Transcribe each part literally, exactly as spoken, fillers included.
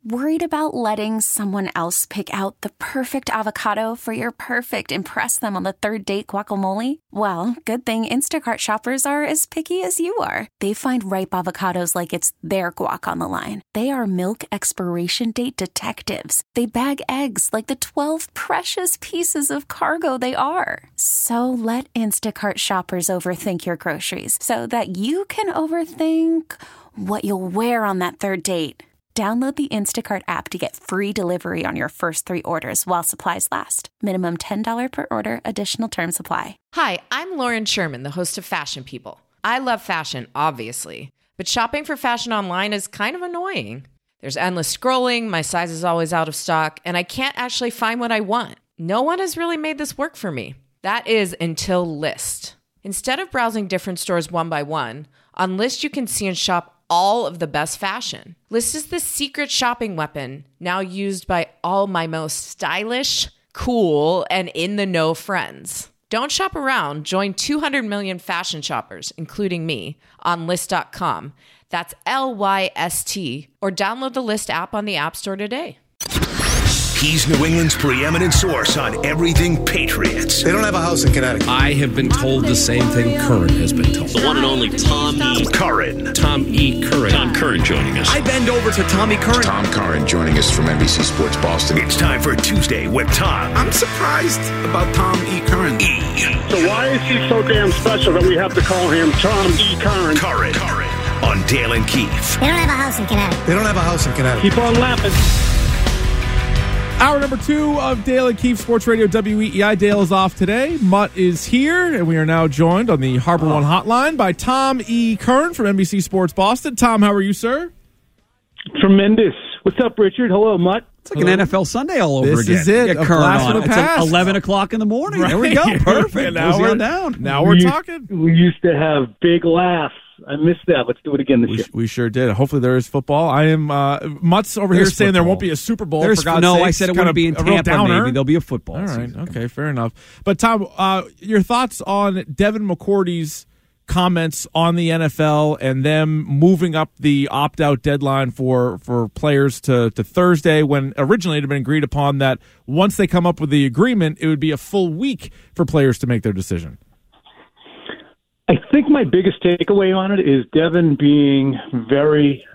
Worried about letting someone else pick out the perfect avocado for your perfect impress them on the third date guacamole? Well, good thing Instacart shoppers are as picky as you are. They find ripe avocados like it's their guac on the line. They are milk expiration date detectives. They bag eggs like the twelve precious pieces of cargo they are. So let Instacart shoppers overthink your groceries so that you can overthink what you'll wear on that third date. Download the Instacart app to get free delivery on your first three orders while supplies last. Minimum ten dollars per order. Additional terms apply. Hi, I'm Lauren Sherman, the host of Fashion People. I love fashion, obviously, but shopping for fashion online is kind of annoying. There's endless scrolling, my size is always out of stock, and I can't actually find what I want. No one has really made this work for me. That is until Lyst. Instead of browsing different stores one by one, on Lyst you can see and shop all of the best fashion. Lyst is the secret shopping weapon now used by all my most stylish, cool, and in-the-know friends. Don't shop around. Join two hundred million fashion shoppers, including me, on Lyst dot com. That's L Y S T. Or download the Lyst app on the App Store today. He's New England's preeminent source on everything Patriots. They don't have a house in Connecticut. I have been told the same thing Curran has been told. The one and only Tom E. Curran. Tom E. Curran. Tom Curran joining us. I bend over to Tommy Curran. Tom Curran joining us from N B C Sports Boston. It's time for Tuesday with Tom. I'm surprised about Tom E. Curran. E. So why is he so damn special that we have to call him Tom E. Curran? Curran. Curran. On Dale and Keefe. They don't have a house in Connecticut. They don't have a house in Connecticut. Keep on laughing. Hour number two of Dale and Keefe Sports Radio W E E I. Dale is off today. Mutt is here, and we are now joined on the Harbor One hotline by Tom E. Curran from N B C Sports Boston. Tom, how are you, sir? Tremendous. What's up, Richard? Hello, Mutt. It's like Hello. An N F L Sunday all over this again. This is it. You get A Curran blast on. from the It's past. eleven o'clock in the morning. Right. There we go. Perfect. now, we're, down. now we're we talking. Used, we used to have big laughs. I missed that. Let's do it again this we, year. We sure did. Hopefully there is football. I am uh, Mutt's over There's here saying football. there won't be a Super Bowl. There's, for God's no, sakes. I said it kind wouldn't be in a real Tampa. downer. Maybe there'll be a football. All right. season. Okay. Fair enough. But Tom, uh, your thoughts on Devin McCourty's comments on the N F L and them moving up the opt-out deadline for, for players to, to Thursday, when originally it had been agreed upon that once they come up with the agreement, it would be a full week for players to make their decision. I think my biggest takeaway on it is Devin being very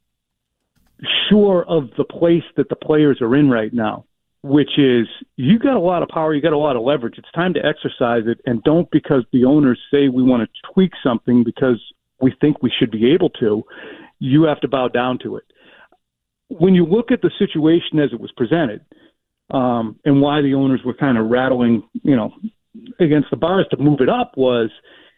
sure of the place that the players are in right now, which is you got a lot of power, you got a lot of leverage. It's time to exercise it, and don't because the owners say we want to tweak something because we think we should be able to, you have to bow down to it. When you look at the situation as it was presented, um, and why the owners were kind of rattling, you know, against the bars to move it up was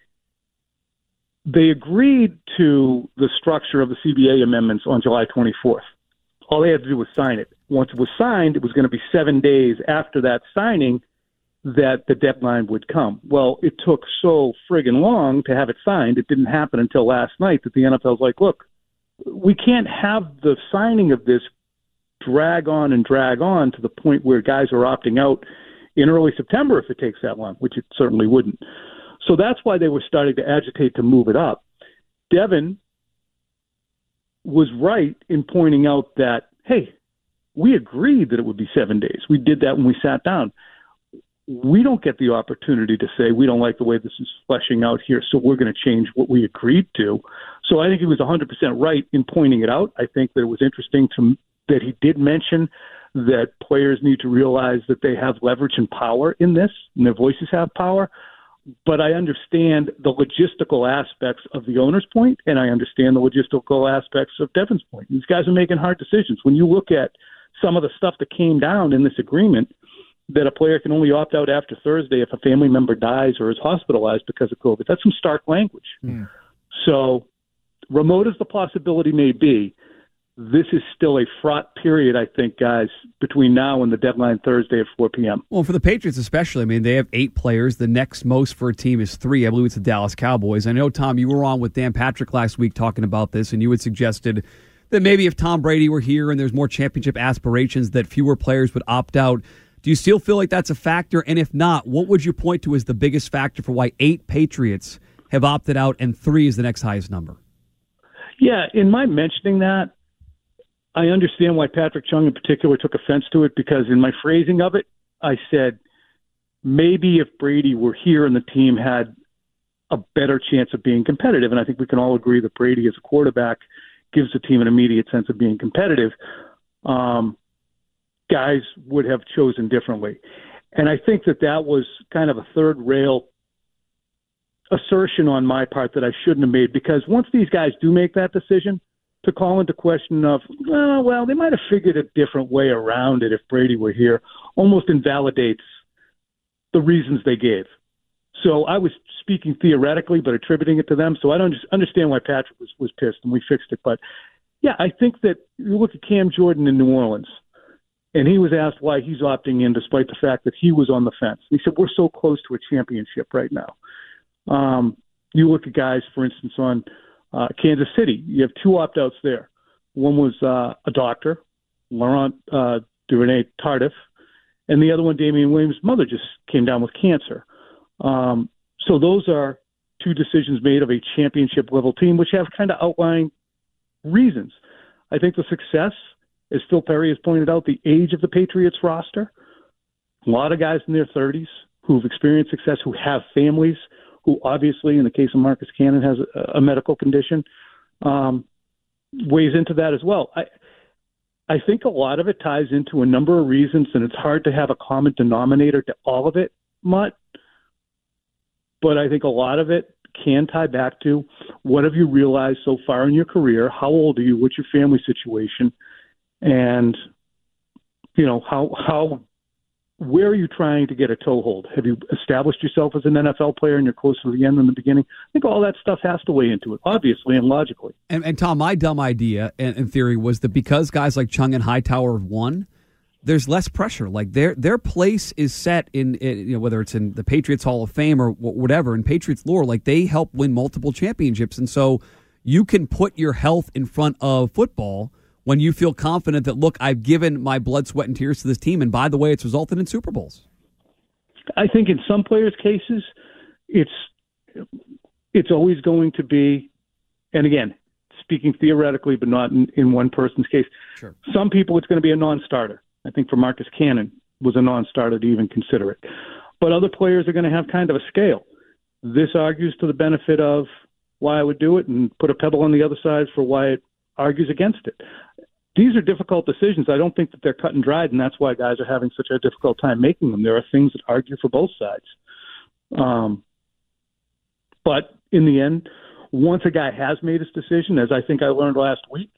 they agreed to the structure of the C B A amendments on July twenty-fourth. All they had to do was sign it. Once it was signed, it was going to be seven days after that signing that the deadline would come. Well, it took so friggin' long to have it signed. It didn't happen until last night that the N F L's like, look, we can't have the signing of this drag on and drag on to the point where guys are opting out in early September if it takes that long, which it certainly wouldn't. So that's why they were starting to agitate to move it up. Devin was right in pointing out that, hey, we agreed that it would be seven days. We did that when we sat down. We don't get the opportunity to say we don't like the way this is fleshing out here, so we're going to change what we agreed to. So I think he was one hundred percent right in pointing it out. I think that it was interesting to, that he did mention that players need to realize that they have leverage and power in this, and their voices have power. But I understand the logistical aspects of the owner's point, and I understand the logistical aspects of Devin's point. These guys are making hard decisions. When you look at some of the stuff that came down in this agreement, that a player can only opt out after Thursday if a family member dies or is hospitalized because of COVID, that's some stark language. Mm. So remote as the possibility may be, this is still a fraught period, I think, guys, between now and the deadline Thursday at four p.m. Well, for the Patriots especially, I mean, they have eight players. The next most for a team is three. I believe it's the Dallas Cowboys. I know, Tom, you were on with Dan Patrick last week talking about this, and you had suggested that maybe if Tom Brady were here and there's more championship aspirations, that fewer players would opt out. Do you still feel like that's a factor? And if not, what would you point to as the biggest factor for why eight Patriots have opted out and three is the next highest number? Yeah, in my mentioning that, I understand why Patrick Chung in particular took offense to it, because in my phrasing of it, I said maybe if Brady were here and the team had a better chance of being competitive, and I think we can all agree that Brady as a quarterback gives the team an immediate sense of being competitive, um, guys would have chosen differently. And I think that that was kind of a third rail assertion on my part that I shouldn't have made, because once these guys do make that decision, to call into question of, oh, well, they might have figured a different way around it if Brady were here, almost invalidates the reasons they gave. So I was speaking theoretically, but attributing it to them. So I don't just understand why Patrick was, was pissed, and we fixed it. But, yeah, I think that you look at Cam Jordan in New Orleans, and he was asked why he's opting in despite the fact that he was on the fence. He said, we're so close to a championship right now. Um, you look at guys, for instance, on uh, Kansas City. You have two opt-outs there. One was uh, a doctor, Laurent uh, Duvernay Tardif, and the other one, Damian Williams' mother, just came down with cancer. Um, so those are two decisions made of a championship-level team, which have kind of outlined reasons. I think the success, as Phil Perry has pointed out, the age of the Patriots roster, a lot of guys in their thirties who've experienced success, who have families, who obviously, in the case of Marcus Cannon, has a, a medical condition, um, weighs into that as well. I, I think a lot of it ties into a number of reasons, and it's hard to have a common denominator to all of it, Mutt. But I think a lot of it can tie back to what have you realized so far in your career? How old are you? What's your family situation? And, you know, how, how, where are you trying to get a toehold? Have you established yourself as an N F L player and you're closer to the end than the beginning? I think all that stuff has to weigh into it, obviously and logically. And, and Tom, my dumb idea in, in theory was that because guys like Chung and Hightower have won, there's less pressure. Like their their place is set in, in, you know, whether it's in the Patriots Hall of Fame or whatever, in Patriots lore, like they help win multiple championships. And so you can put your health in front of football when you feel confident that, look, I've given my blood, sweat, and tears to this team. And by the way, it's resulted in Super Bowls. I think in some players' cases, it's it's always going to be, and again, speaking theoretically, but not in, in one person's case, sure. Some people it's going to be a non-starter. I think for Marcus Cannon was a non-starter to even consider it. But other players are going to have kind of a scale. This argues to the benefit of why I would do it, and put a pebble on the other side for why it argues against it. These are difficult decisions. I don't think that they're cut and dried, and that's why guys are having such a difficult time making them. There are things that argue for both sides. Um, but in the end, once a guy has made his decision, as I think I learned last week,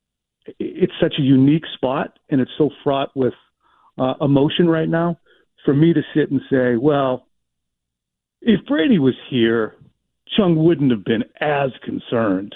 it's such a unique spot, and it's so fraught with uh, emotion right now, for me to sit and say, well, if Brady was here, Chung wouldn't have been as concerned.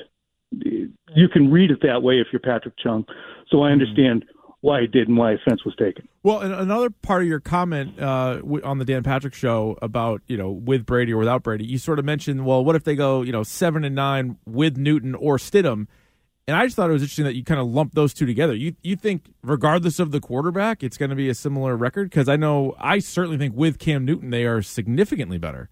You can read it that way if you're Patrick Chung. So I understand why he did and why offense was taken. Well, and another part of your comment uh, on the Dan Patrick Show about, you know, with Brady or without Brady, you sort of mentioned, well, what if they go, you know, seven and nine with Newton or Stidham? And I just thought it was interesting that you kind of lumped those two together. You you think, regardless of the quarterback, it's going to be a similar record? Because I know, I certainly think with Cam Newton, they are significantly better.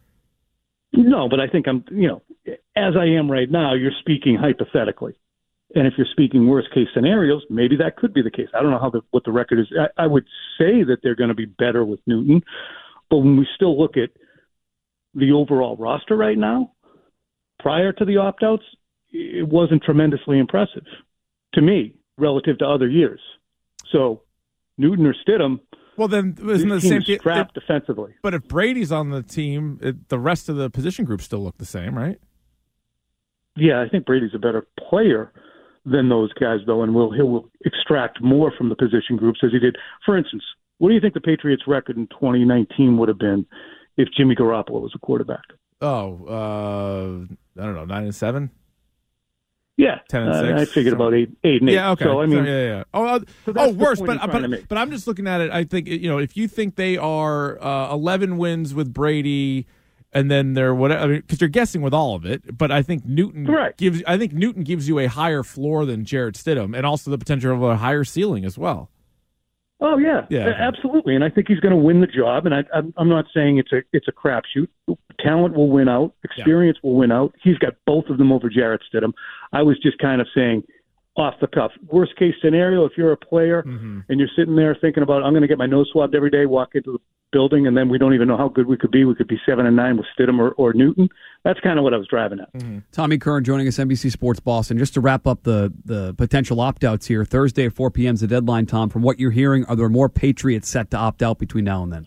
No, but I think I'm, you know, as I am right now, you're speaking hypothetically. And if you're speaking worst-case scenarios, maybe that could be the case. I don't know how the, what the record is. I, I would say that they're going to be better with Newton. But when we still look at the overall roster right now, prior to the opt-outs, it wasn't tremendously impressive to me relative to other years. So Newton or Stidham, well, then isn't the same thing strapped defensively? But if Brady's on the team, it, the rest of the position groups still look the same, right? Yeah, I think Brady's a better player than those guys, though, and will he will extract more from the position groups as he did. For instance, what do you think the Patriots' record in twenty nineteen would have been if Jimmy Garoppolo was a quarterback? Oh, uh, I don't know, nine and seven. Yeah, ten and six. Uh, I figured about eight, eight and eight. Yeah, okay. So I mean, so, yeah, yeah. Oh, uh, so oh, worse. But but, but I'm just looking at it. I think, you know, if you think they are uh, eleven wins with Brady, and then they're whatever, I mean, because you're guessing with all of it. But I think Newton Correct. gives. I think Newton gives you a higher floor than Jarrett Stidham, and also the potential of a higher ceiling as well. Oh yeah, yeah, okay. Absolutely. And I think he's going to win the job. And I, I'm, I'm not saying it's a it's a crapshoot. Talent will win out. Experience yeah. will win out. He's got both of them over Jarrett Stidham. I was just kind of saying, off the cuff. Worst case scenario, if you're a player Mm-hmm. and you're sitting there thinking about, I'm going to get my nose swabbed every day, walk into the building, and then we don't even know how good we could be. We could be seven and nine with Stidham or, or Newton. That's kind of what I was driving at. Mm-hmm. Tommy Curran joining us, N B C Sports Boston. Just to wrap up the, the potential opt-outs here, Thursday at four p.m. is the deadline, Tom. From what you're hearing, are there more Patriots set to opt out between now and then?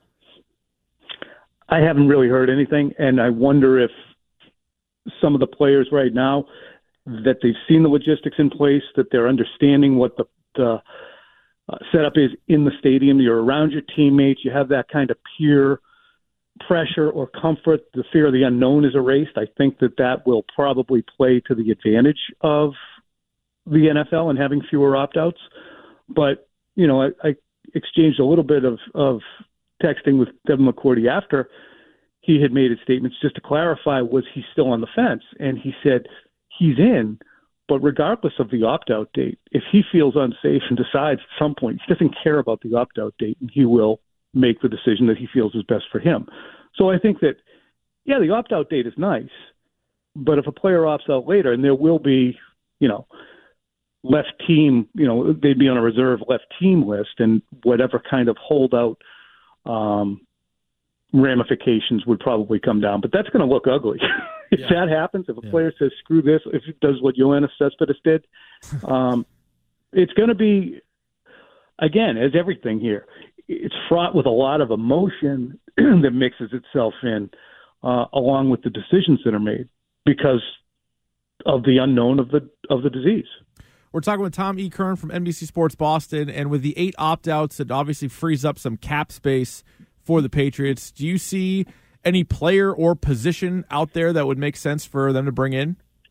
I haven't really heard anything, and I wonder if some of the players right now, that they've seen the logistics in place, that they're understanding what the, the uh, setup is in the stadium. You're around your teammates. You have that kind of peer pressure or comfort. The fear of the unknown is erased. I think that that will probably play to the advantage of the N F L and having fewer opt-outs. But, you know, I, I exchanged a little bit of, of texting with Devin McCourty after he had made his statements just to clarify, was he still on the fence? And he said, he's in, but regardless of the opt-out date, if he feels unsafe and decides at some point he doesn't care about the opt-out date, and he will make the decision that he feels is best for him. So I think that, yeah, the opt-out date is nice, but if a player opts out later, and there will be, you know, left team, you know, they'd be on a reserve left team list, and whatever kind of holdout um, ramifications would probably come down. But that's going to look ugly. If yeah. that happens, if a yeah. player says, screw this, if it does what Yoenis Cespedes did, um, it's going to be, again, as everything here, it's fraught with a lot of emotion that mixes itself in, uh, along with the decisions that are made because of the unknown of the of the disease. We're talking with Tom E. Curran from N B C Sports Boston, and with the eight opt-outs, it obviously frees up some cap space for the Patriots. Do you see any player or position out there that would make sense for them to bring in?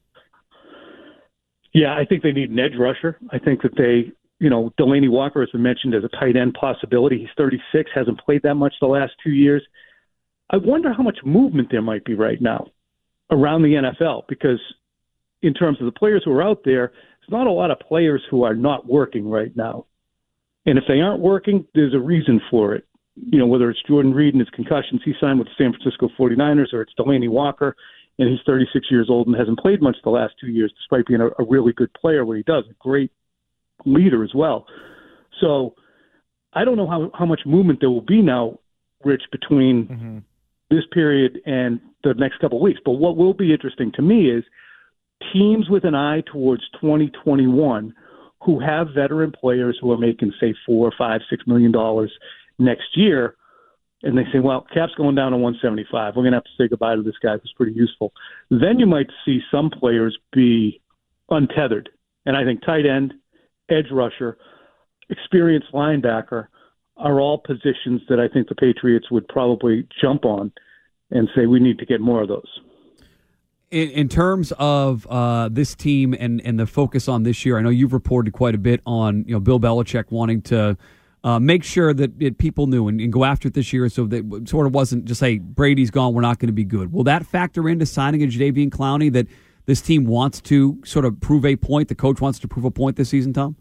Yeah, I think they need an edge rusher. I think that they, you know, Delaney Walker has been mentioned as a tight end possibility. He's thirty-six, hasn't played that much the last two years. I wonder how much movement there might be right now around the N F L, because in terms of the players who are out there, there's not a lot of players who are not working right now. And if they aren't working, there's a reason for it. You know, whether it's Jordan Reed and his concussions, he signed with the San Francisco forty-niners, or it's Delaney Walker, and he's thirty-six years old and hasn't played much the last two years, despite being a, a really good player when he does, a great leader as well. So I don't know how, how much movement there will be now, Rich, between mm-hmm. this period and the next couple of weeks. But what will be interesting to me is teams with an eye towards twenty twenty-one who have veteran players who are making, say, four, five, six million dollars next year, and they say, well, cap's going down to one seventy-five. We're going to have to say goodbye to this guy who's pretty useful. Then you might see some players be untethered. And I think tight end, edge rusher, experienced linebacker are all positions that I think the Patriots would probably jump on and say we need to get more of those. In, in terms of uh, this team and, and the focus on this year, I know you've reported quite a bit on, you know, Bill Belichick wanting to Uh, make sure that it, people knew and, and go after it this year, so that it sort of wasn't just, hey, Brady's gone, we're not going to be good. Will that factor into signing a Jadeveon Clowney, that this team wants to sort of prove a point, the coach wants to prove a point this season, Tom?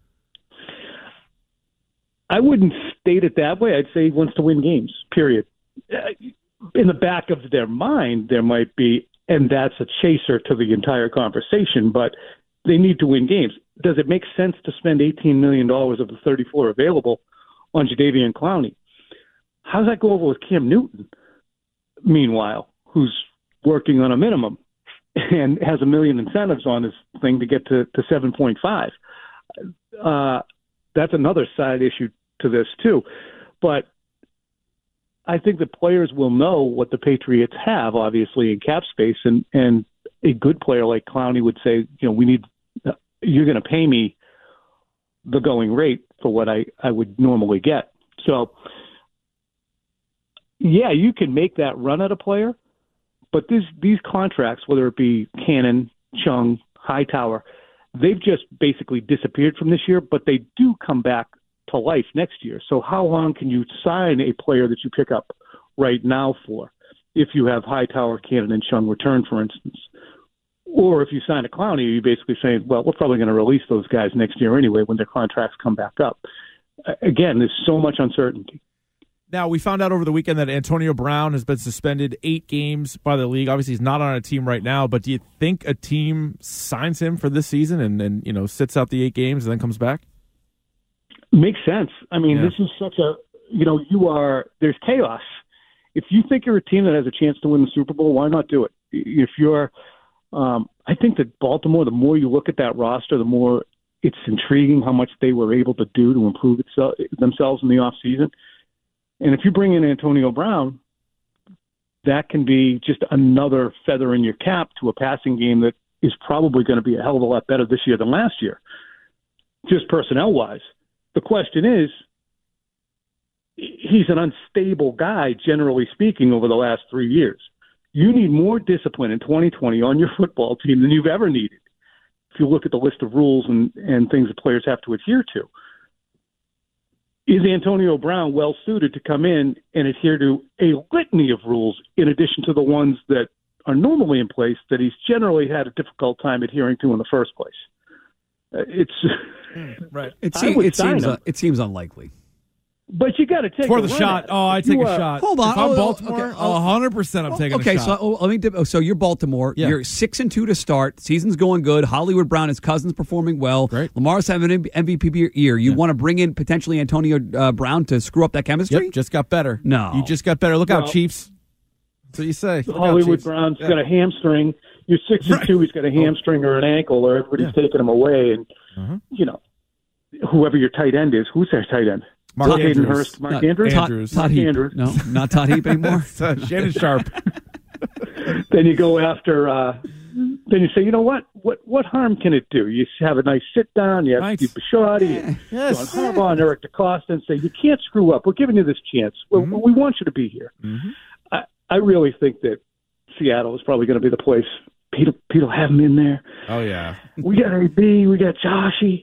I wouldn't state it that way. I'd say he wants to win games, period. In the back of their mind, there might be, and that's a chaser to the entire conversation, but they need to win games. Does it make sense to spend eighteen million dollars of the thirty-four available on Jadeveon Clowney? How does that go over with Cam Newton, meanwhile, who's working on a minimum and has a million incentives on his thing to get to, to seven point five? Uh, that's another side issue to this, too. But I think the players will know what the Patriots have, obviously, in cap space, and, and a good player like Clowney would say, you know, we need – you're going to pay me the going rate for what I, I would normally get. So, yeah, you can make that run at a player, but these these contracts, whether it be Cannon, Chung, Hightower, they've just basically disappeared from this year, but they do come back to life next year. So how long can you sign a player that you pick up right now for, if you have Hightower, Cannon, and Chung return, for instance? Or if you sign a Clowney, you're basically saying, well, we're probably going to release those guys next year anyway when their contracts come back up. Again, there's so much uncertainty. Now, we found out over the weekend that Antonio Brown has been suspended eight games by the league. Obviously, he's not on a team right now, but do you think a team signs him for this season and, and you know, sits out the eight games and then comes back? Makes sense. I mean, Yeah. this is such a, you know, you are, there's chaos. If you think you're a team that has a chance to win the Super Bowl, why not do it? If you're, um, I think that Baltimore, the more you look at that roster, the more it's intriguing how much they were able to do to improve itself, themselves in the offseason. And if you bring in Antonio Brown, that can be just another feather in your cap to a passing game that is probably going to be a hell of a lot better this year than last year, just personnel-wise. The question is, he's an unstable guy, generally speaking, over the last three years. You need more discipline in twenty twenty on your football team than you've ever needed, if you look at the list of rules and, and things that players have to adhere to. Is Antonio Brown well-suited to come in and adhere to a litany of rules in addition to the ones that are normally in place that he's generally had a difficult time adhering to in the first place? Uh, it's right. It, I seems, would it, sign seems, him. uh, it seems unlikely. But you got to take For a the run shot. at it. Oh, I take You a are- shot. Hold on. If I'm Oh, Baltimore, okay. oh, one hundred percent I'm taking okay, a shot. so oh, let me. dip- oh, So you're Baltimore. Yeah. You're six and two to start. Season's going good. Hollywood Brown, his cousin's performing well. Great. Lamar's having an M V P year. You Yeah. want to bring in potentially Antonio uh, Brown to screw up that chemistry? Yep, just got better. No. You just got better. Look out, Well- Chiefs. That's what you say. Look out, Hollywood Chiefs. Brown's Yeah. got a hamstring. You're six and Right. two. He's got a hamstring or an ankle, or everybody's taking him away. And Uh-huh. you know, whoever your tight end is, who's their tight end? Mark Hayden Andrews. Hurst, Mark No, Andrews. Todd, Andrews. Todd Mark Heap. Andrews. No, not Todd Heap anymore. Uh, Shannon Sharp. Then you go after. Uh, then you say, you know what? What what harm can it do? You have a nice sit down. You have Right. Steve Bisciotti, and Yes. John Harbaugh, and Eric DeCosta, and say you can't screw up. We're giving you this chance. We, Mm-hmm. we want you to be here. Mhm. I, I really think that Seattle is probably going to be the place. Pete, Pete will have him in there. Oh, yeah. We got A B. We got Joshy.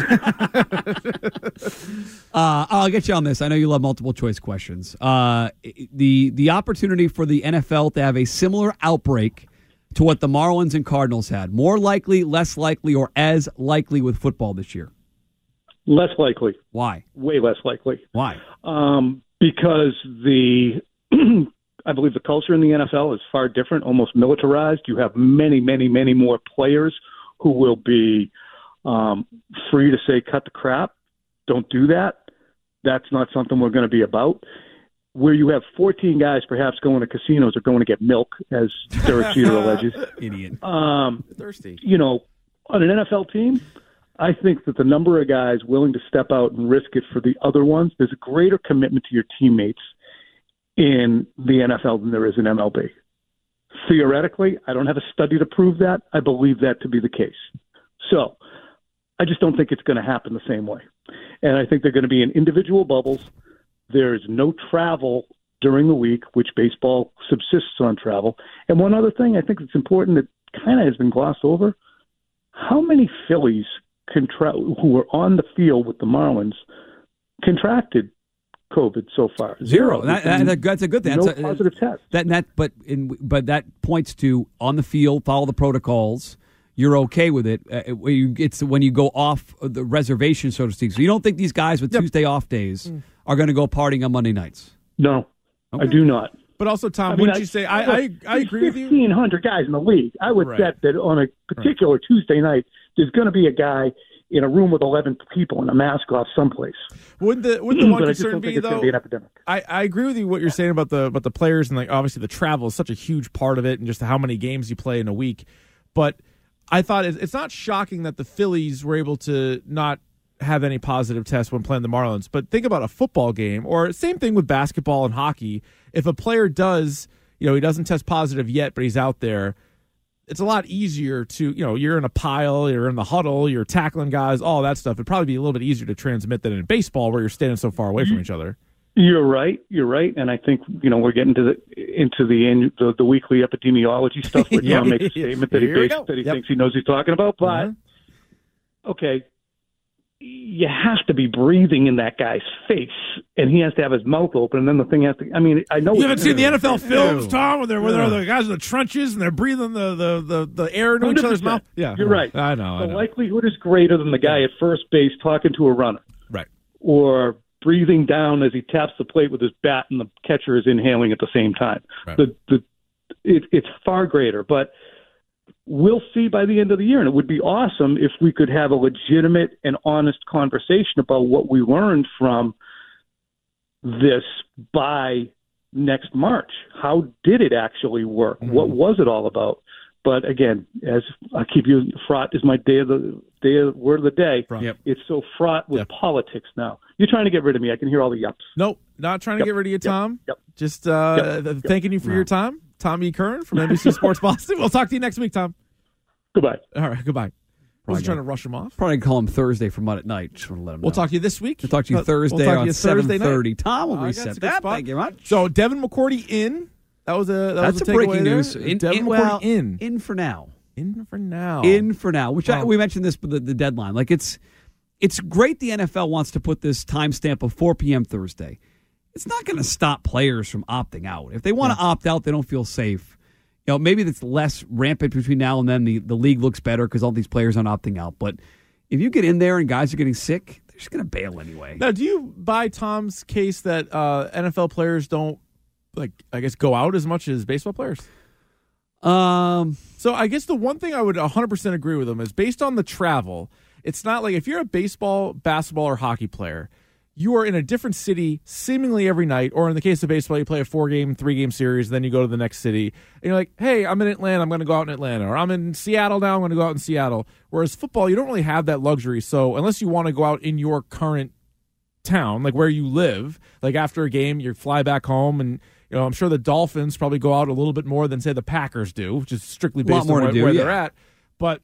Uh, I'll get you on this. I know you love multiple choice questions. Uh, the the opportunity for the N F L to have a similar outbreak to what the Marlins and Cardinals had. More likely, less likely, or as likely with football this year? Less likely. Why? Way less likely. Why? Um, because the, I believe the culture in the N F L is far different, almost militarized. You have many, many, many more players who will be um, free to say, cut the crap, don't do that. That's not something we're going to be about. Where you have fourteen guys perhaps going to casinos or going to get milk, as Derek Jeter alleges. Idiot. Um, Thirsty. you know, on an N F L team, I think that the number of guys willing to step out and risk it for the other ones, there's a greater commitment to your teammates in the N F L than there is in M L B. Theoretically, I don't have a study to prove that. I believe that to be the case. So I just don't think it's going to happen the same way. And I think they're going to be in individual bubbles. There's no travel during the week, which baseball subsists on travel. And one other thing I think it's important that kind of has been glossed over, how many Phillies contra- who were on the field with the Marlins contracted COVID so far? Zero. That, that, that's a good thing. No That's a- positive test. That that but in, but that points to on the field, follow the protocols. You're okay with it. Uh, it- you- it's when you go off the reservation, so to speak. So you don't think these guys with Yep. Tuesday off days are going to go partying on Monday nights? No, I do not. But also, Tom, I mean, wouldn't I- you say, I, I, I agree with you? fifteen hundred guys in the league. I would Right. bet that on a particular Tuesday night, there's going to be a guy in a room with eleven people and a mask off someplace. Wouldn't the, wouldn't the one But I just concern don't think be, it's going though? to be an epidemic. I, I agree with you what you're saying about the about the players and like obviously the travel is such a huge part of it and just how many games you play in a week. But I thought it's, it's not shocking that the Phillies were able to not have any positive tests when playing the Marlins. But think about a football game or same thing with basketball and hockey. If a player does, you know, he doesn't test positive yet, but he's out there, it's a lot easier to, you know, you're in a pile, you're in the huddle, you're tackling guys, all that stuff. It'd probably be a little bit easier to transmit than in baseball where you're standing so far away from each other. You're right. You're right, and I think you know we're getting to the into the end, the, the weekly epidemiology stuff where Yeah. Tom makes a statement that he Here we based, go. that he Yep. thinks he knows he's talking about. But Uh-huh. okay, you have to be breathing in that guy's face, and he has to have his mouth open, and then the thing has to. I mean, I know You it's- haven't seen the N F L films, Ew. Tom, where they're, where Yeah. they're the guys in the trenches and they're breathing the, the, the, the air into each other's one hundred percent. mouth? Yeah, You're right. I know. I The know. likelihood is greater than the guy at first base talking to a runner, Right. or breathing down as he taps the plate with his bat, and the catcher is inhaling at the same time. Right. The the it, it's far greater, but we'll see by the end of the year. And it would be awesome if we could have a legitimate and honest conversation about what we learned from this by next March. How did it actually work? Mm-hmm. What was it all about? But again, as I keep using, fraught is my day of the day of word of the day. Yep. It's so fraught with yep. politics now. You're trying to get rid of me. I can hear all the yups. Nope, not trying to yep. get rid of you, Tom. Yep. Just uh, yep. thanking you for yep. your time. Tom E. Curran from N B C Sports Boston. We'll talk to you next week, Tom. Goodbye. All right, goodbye. I was trying to rush him off. Probably call him Thursday for Mud at Night. Just want to let him know. We'll talk to you this week. We'll talk to you we'll, Thursday we'll talk on seven thirty. Tom will oh, reset that. Thank you very much. So Devin McCourty in. That was a that That's was a, a breaking there. news. In, Devin in, McCourty well, in. In for now. In for now. In for now. Which wow. I, we mentioned this, but the, the deadline. Like it's it's great. The N F L wants to put this timestamp of four p.m. Thursday. It's not going to stop players from opting out. If they want to yeah. opt out, they don't feel safe. You know, maybe that's less rampant between now and then. The, the league looks better because all these players aren't opting out. But if you get in there and guys are getting sick, they're just going to bail anyway. Now, do you buy Tom's case that uh, N F L players don't, like, I guess, go out as much as baseball players? Um. So I guess the one thing I would one hundred percent agree with them is based on the travel, it's not like if you're a baseball, basketball, or hockey player, you are in a different city seemingly every night, or in the case of baseball, you play a four-game, three-game series, then you go to the next city, and you're like, hey, I'm in Atlanta, I'm going to go out in Atlanta, or I'm in Seattle now, I'm going to go out in Seattle. Whereas football, you don't really have that luxury, so unless you want to go out in your current town, like where you live, like after a game, you fly back home, and you know, I'm sure the Dolphins probably go out a little bit more than, say, the Packers do, which is strictly based on where, do, where yeah. they're at. But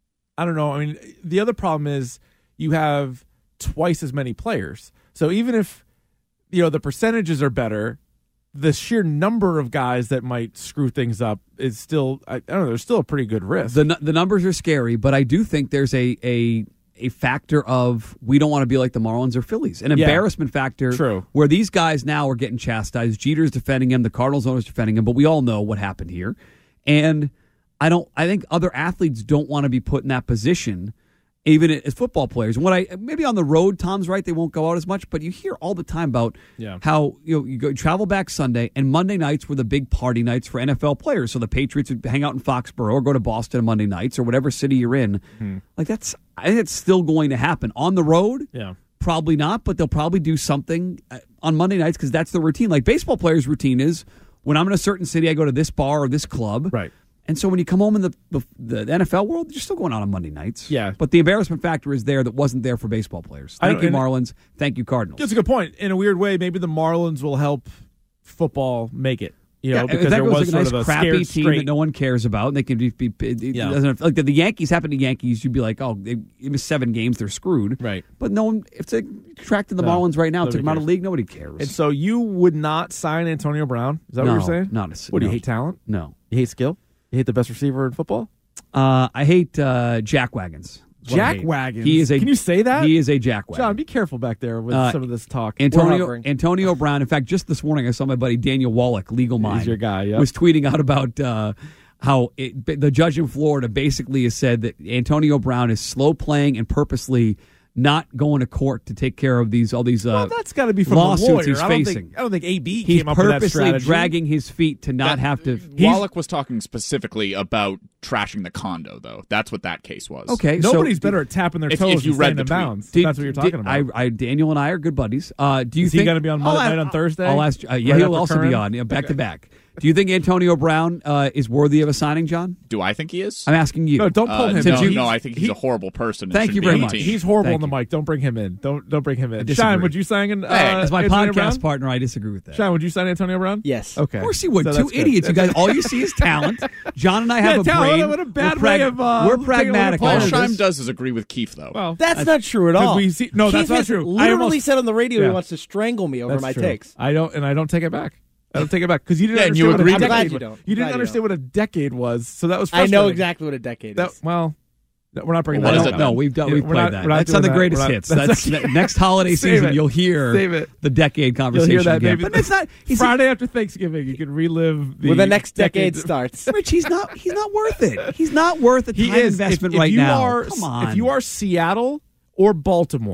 I don't know. I mean, the other problem is you have twice as many players. So even if, you know, the percentages are better, the sheer number of guys that might screw things up is still, I, I don't know, there's still a pretty good risk. The the numbers are scary, but I do think there's a a, a factor of we don't want to be like the Marlins or Phillies. An yeah. embarrassment factor True. Where these guys now are getting chastised. Jeter's defending him, the Cardinals owner's defending him, but we all know what happened here. And I don't. I think other athletes don't want to be put in that position, even as football players. And what I maybe on the road, Tom's right, they won't go out as much, but you hear all the time about yeah. how you know you go travel back Sunday, and Monday nights were the big party nights for N F L players. So the Patriots would hang out in Foxborough or go to Boston on Monday nights or whatever city you're in. Hmm. Like that's, I think it's still going to happen on the road. Yeah, probably not, but they'll probably do something on Monday nights because that's the routine. Like baseball players' routine is when I'm in a certain city, I go to this bar or this club. Right. And so when you come home in the, the the N F L world, you're still going out on Monday nights. Yeah. But the embarrassment factor is there that wasn't there for baseball players. Thank you, Marlins. Thank you, Cardinals. That's a good point. In a weird way, maybe the Marlins will help football make it. You know, yeah, because that there was was like a sort nice of a crappy scared team straight. that no one cares about, and they can be, be it Yeah. doesn't like the, the Yankees happen to Yankees. You'd be like, oh, they missed seven games, they're screwed. Right. But no one, if they contracted the No, Marlins right now, took nobody them out of cares. the league, nobody cares. And so you would not sign Antonio Brown? Is that no, what you're saying? Not a, What do no. you hate talent? No. You hate skill? You hate the best receiver in football? Uh, I hate uh, jack wagons. Jack wagons. He is a. Can you say that? He is a jack wagon. John, be careful back there with Uh, some of this talk. Antonio Antonio Brown. In fact, just this morning, I saw my buddy Daniel Wallach, Legal Mind, He's your guy, yep. was tweeting out about uh, how it, the judge in Florida basically has said that Antonio Brown is slow playing and purposely not going to court to take care of these all these uh, well, that's got to be from lawsuits the lawyer. he's I don't facing. Think, I don't think A B He's came up with that purposely strategy. dragging his feet to not That- have to. Wallach was talking specifically about trashing the condo, though. That's what that case was. Okay, Nobody's so, better at tapping their if- toes if you and read staying the in tweet. bounds. Did- that's what you're did- talking about. I, I, Daniel and I are good buddies. Uh, do you Is think he going to be on Monday I'll- night on Thursday? I'll ask. Uh, yeah, Right he'll after also be Curran? on yeah, back to back. Do you think Antonio Brown uh, is worthy of a signing, John? Do I think he is? I'm asking you. No, don't pull Uh, him. no, in. no, I think he's he- a horrible person. and Thank shouldn't you be very on the much. team. He's horrible Thank on the you. mic. Don't bring him in. Don't don't bring him in. disagree. Sean, would you sign? Uh, As my Antonio podcast Brown? partner, I disagree with that. Sean, would you sign Antonio Brown? Yes. Okay. Of course he would. So Two that's good. idiots. You guys, all you see is talent. John and I have Yeah, a talent. brain. What a bad we're prag- way of, uh, We're taking a pragmatic. look at All on players. this. Scheim does is agree with Keith, though. Well, That's not true at all. we see- no, that's Keith not has true. I Literally almost- said on the radio Yeah. he wants to strangle me over that's my true. takes. I don't, and I don't take it back. I don't take it back because you didn't Yeah, and understand you what agreed a with decade Glad was. you don't. You didn't Glad you understand what a decade was, so that was I frustrating. know exactly what a decade That, is. well, no, we're not bringing Well, that what up. is it No, then? we've done. Yeah, We've we're played not- that. we're not That's on the doing that. greatest We're not- hits. that's- That's ne- next holiday Save season. it. You'll hear Save it. the decade You'll conversation hear that again. maybe But it's not. He's Friday after Thanksgiving. You can relive the when the next decade, decade starts. Rich, he's not. He's not worth it. He's not worth the He time is investment if, if right you now. Are, Come on. If you are Seattle or Baltimore,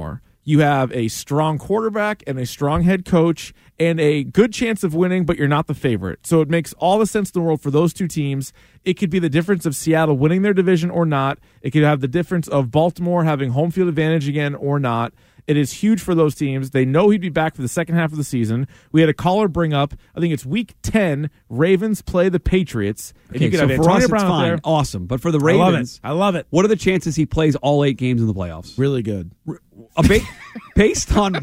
You have a strong quarterback and a strong head coach and a good chance of winning, but you're not the favorite. So it makes all the sense in the world for those two teams. It could be the difference of Seattle winning their division or not. It could have the difference of Baltimore having home field advantage again or not. It is huge for those teams. They know he'd be back for the second half of the season. We had a caller bring up, I think it's week ten, Ravens play the Patriots. And Okay, you could so have for Antonio us, it's Brown fine. there. Awesome. But for the I love Ravens, it. I love it. What are the chances he plays all eight games in the playoffs? Really good. A ba- based on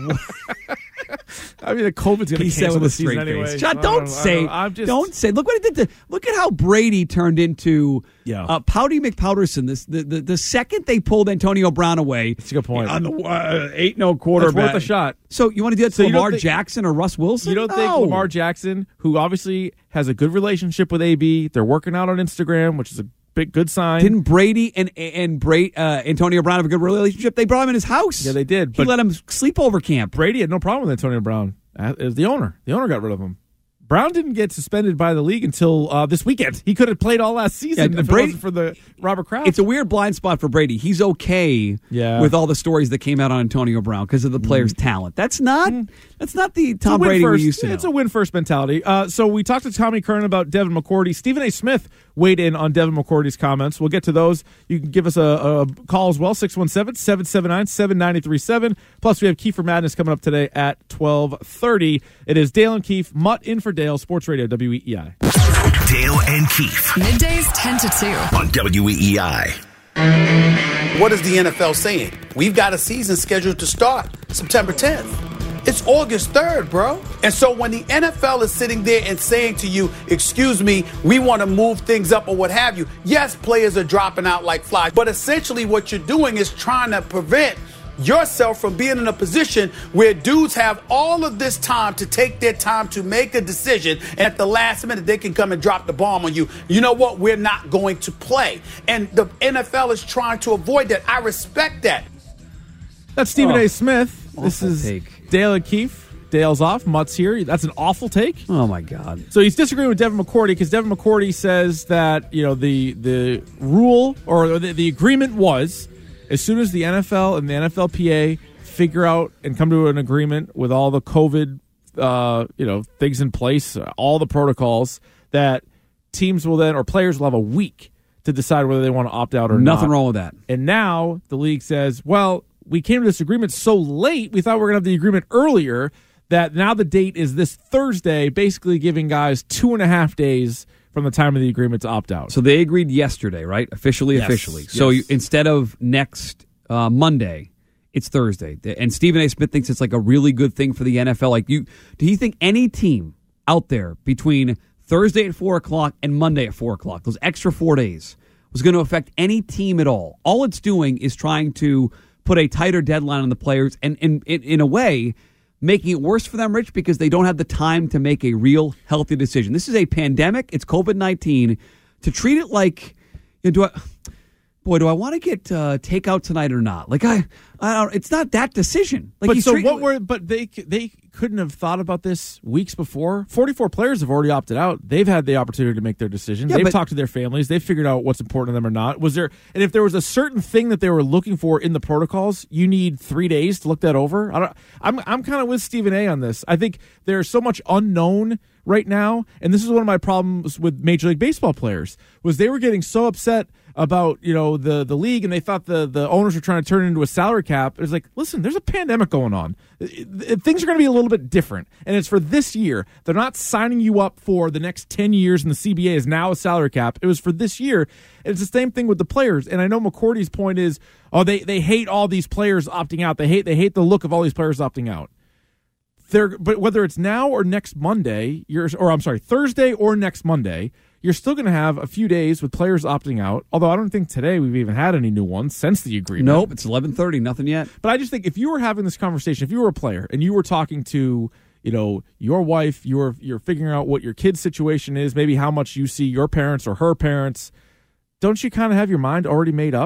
I mean, the COVID's going to he said cancel with the a season straight anyway. face. John, I don't know, say. I know. I'm just, Don't say. Look what he did. To, look at how Brady turned into Yeah. uh, Pouty McPowderson. This the, the the second they pulled Antonio Brown away. That's a good point. On the uh, eight no quarterback. That's worth a shot. So you want to do that to So you don't Lamar think- Jackson or Russ Wilson? You don't no. think Lamar Jackson, who obviously has a good relationship with A B, they're working out on Instagram, which is a big good sign. Didn't Brady and and Brady, uh, Antonio Brown have a good relationship? They brought him in his house. Yeah, they did. He But let him sleep over camp. Brady had no problem with Antonio Brown. Uh, It was the owner. The owner got rid of him. Brown didn't get suspended by the league until uh, this weekend. He could have played all last season Yeah, if Brady- it wasn't for the Robert Kraft. It's a weird blind spot for Brady. He's okay Yeah. with all the stories that came out on Antonio Brown because of the player's talent. That's not that's not the It's a Tom win Brady first. we used to know. It's a win first mentality. Uh, so we talked to Tommy Curran about Devin McCourty. Stephen A. Smith weighed in on Devin McCourty's comments. We'll get to those. You can give us a, a call as well, six one seven, seven seven nine, seven nine three seven. Plus, we have Kiefer Madness coming up today at twelve thirty. It is Dale and Keefe, Mutt in for Dale, Sports Radio, W E E I. Dale and Keefe Middays ten to two. on W E E I. What is the N F L saying? We've got a season scheduled to start September tenth. It's August third, bro. And so when the N F L is sitting there and saying to you, excuse me, we want to move things up or what have you, yes, players are dropping out like flies. But essentially what you're doing is trying to prevent yourself from being in a position where dudes have all of this time to take their time to make a decision, and at the last minute they can come and drop the bomb on you. You know what? We're not going to play. And the N F L is trying to avoid that. I respect that. That's Stephen Oh, A. Smith. This awful is take. Dale and Keefe. Dale's off. Mutt's here. That's an awful take. Oh my God! So he's disagreeing with Devin McCourty because Devin McCourty says that you know the the rule or the, the agreement was as soon as the N F L and the N F L P A figure out and come to an agreement with all the COVID uh, you know things in place, all the protocols, that teams will then or players will have a week to decide whether they want to opt out or not. Nothing wrong with that. And now the league says, well, we came to this agreement so late, we thought we were going to have the agreement earlier, that now the date is this Thursday, basically giving guys two and a half days from the time of the agreement to opt out. So they agreed yesterday, right? Officially, Yes. officially. So Yes. you, instead of next uh, Monday, it's Thursday. And Stephen A. Smith thinks it's like a really good thing for the N F L. Like, you, do you think any team out there between Thursday at four o'clock and Monday at four o'clock, those extra four days, was going to affect any team at all? All it's doing is trying to put a tighter deadline on the players and, and, in in a way, making it worse for them, Rich, because they don't have the time to make a real healthy decision. This is a pandemic. It's COVID nineteen. To treat it like, you know, do I, boy, do I want to get uh, takeout tonight or not? Like, I, I don't, it's not that decision. Like, but he's so treating- what were? But they they couldn't have thought about this weeks before. Forty-four players have already opted out. They've had the opportunity to make their decisions. Yeah, They've but- talked to their families. They've figured out what's important to them or not. Was there? And if there was a certain thing that they were looking for in the protocols, you need three days to look that over. I don't. I'm I'm kind of with Stephen A. on this. I think there's so much unknown right now, and this is one of my problems with Major League Baseball players was they were getting so upset about you know the the league, and they thought the the owners were trying to turn it into a salary cap. It was like, listen, there's a pandemic going on. It- it- things are going to be a little bit different, and it's for this year. They're not signing you up for the next ten years, and the C B A is now a salary cap. It was for this year, and it's the same thing with the players. And I know McCourty's point is, oh, they they hate all these players opting out. They hate they hate the look of all these players opting out. They're, but whether it's now or next Monday, you're, or I'm sorry, Thursday or next Monday, you're still going to have a few days with players opting out. Although I don't think today we've even had any new ones since the agreement. Nope, it's eleven thirty, nothing yet. But I just think if you were having this conversation, if you were a player and you were talking to, you know, your wife, you're you're figuring out what your kid's situation is, maybe how much you see your parents or her parents, don't you kind of have your mind already made up?